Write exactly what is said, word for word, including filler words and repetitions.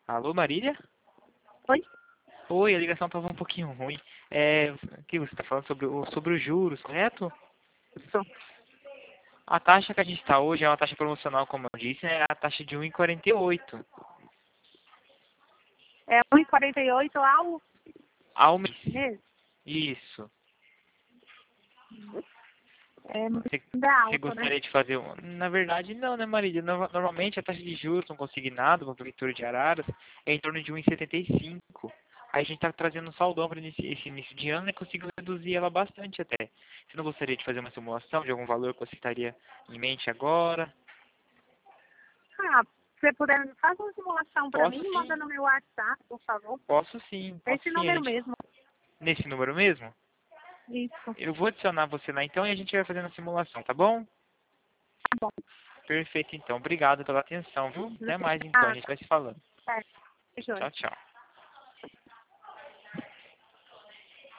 Alô, Marília? Oi? Oi, a ligação estava um pouquinho ruim. É, o que você está falando sobre, o- sobre os juros, correto? Isso. A taxa que a gente está hoje é uma taxa promocional, como eu disse, é a taxa de um vírgula quarenta e oito É um e quarenta e oito ao ao mês. mês. Isso. É muito Você, você alto, né? gostaria de fazer um... Na verdade, não, né, Marília? No- Normalmente a taxa de juros no consignado, para a Prefeitura de Araras, é em torno de um vírgula setenta e cinco. Aí a gente está trazendo um saldão para esse, esse início de ano e conseguiu reduzir ela bastante até. Você não gostaria de fazer uma simulação de algum valor que você estaria em mente agora? Ah, se você puder, faz uma simulação para Posso mim e sim, manda no meu WhatsApp, por favor. posso sim, posso Esse sim. A número gente... mesmo. Nesse número mesmo? Isso. Eu vou adicionar você lá então e a gente vai fazendo a simulação, tá bom? Tá bom. Perfeito então. Obrigado pela atenção, viu? Até mais então, a Ah, gente vai se falando. tá. Beijo. Tchau, tchau.